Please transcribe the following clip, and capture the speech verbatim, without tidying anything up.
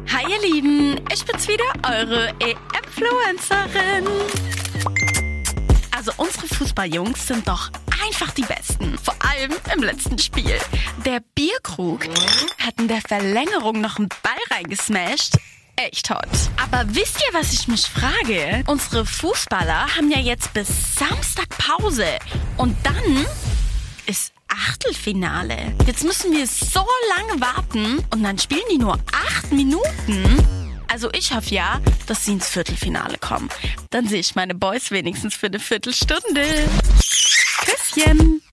Hi ihr Lieben, ich bin's wieder, eure E-Influencerin. Also unsere Fußballjungs sind doch einfach die Besten. Vor allem im letzten Spiel. Der Bierkrug hat in der Verlängerung noch einen Ball reingesmashed. Echt hot. Aber wisst ihr, was ich mich frage? Unsere Fußballer haben ja jetzt bis Samstag Pause. Und dann ist Achtelfinale. Jetzt müssen wir so lange warten und dann spielen die nur acht Minuten. Also ich hoffe ja, dass sie ins Viertelfinale kommen. Dann sehe ich meine Boys wenigstens für eine Viertelstunde. Küsschen.